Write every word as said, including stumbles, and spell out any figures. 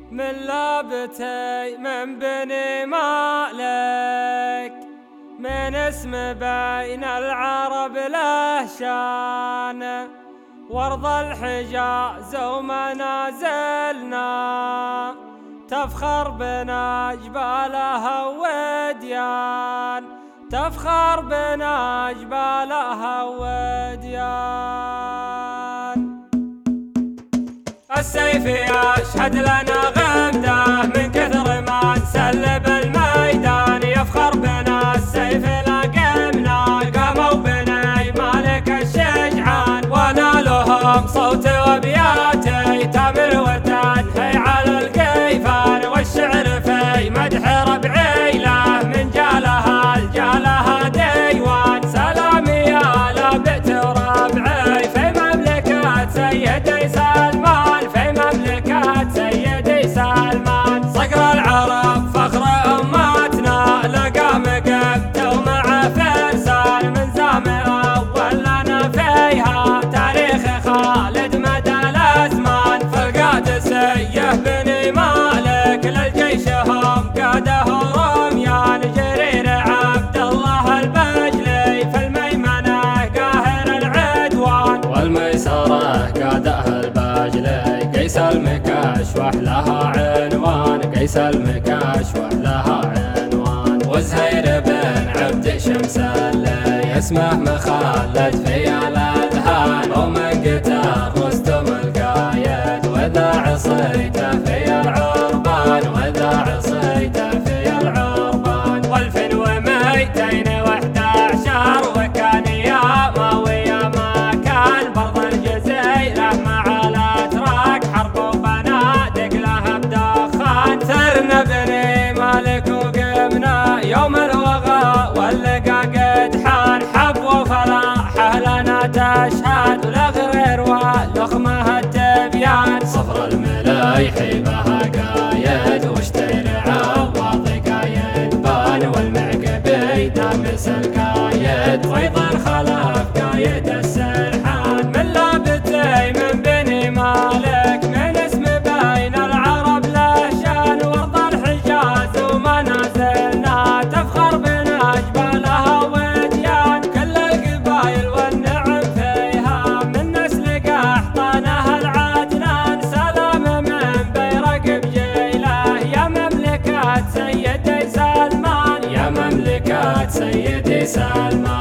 من لابتي من بني مالك، من اسم بين العرب له شان، وارض الحجاز ومنازلنا تفخر بنا جبالها وديان، تفخر بنا جبالها وديان. السيف يشهد لنا غمده من كثر ما نسلب الميدان، يفخر بنا السيف لقمنا قاموا بني مالك الشجعان، ونالهم صوت وابياتي تامر وتنهي على القيفان، والشعر في مدح ربعي له من جالها الجالها ديوان. سلامي يا لابئت ربعي في مملكة سيدي سلمان، في مملكة سيدي سلمان. صقر العرب فخر أمتنا لقى مقامته ومع فرسان، من زام أول لنا فيها تاريخ خالد مدى الأزمان. فالقادسية بني مالك للجيش هم قاده رميان، جرير عبد الله البجلي في الميمنة قاهر العدوان، والميسرة قاده البجلي قيس المكاشوح لها عنوان، قيس المكاشوح لها عنوان. وزهير بن عبد شمس اللي اسمه مخلد في الاذهان، ومن قتال رستم القايد واذا عصيته في العربان، واذا عصيته في العربان. والف ومئتين واحد عشر وكان يا ماوي ما كان، برض الجزيرة مع الاتراك حرب وبنادق لها بدخان. ثرنا بني مالك وقمنا يوم الوغى واللقى قد حان، حب وفرحه لنا تشهد ولغرير ولخمه التبيان. صفر الملايحي بها قايد واشتير عواض قايد بان، والمعقبي دامس القايد ويض الخلف قايد السرحان. من لابتي من بني مالك من اسم بين العرب له شان، وارض الحجاز ومنازلنا تفخر بنا جبالها وديان. كل القبايل والنعم فيها من نسل قحطانها العدنان. سلام من بيرق بجيله يا مملكة سيدي سلمان، يا مملكة سيدي سلمان.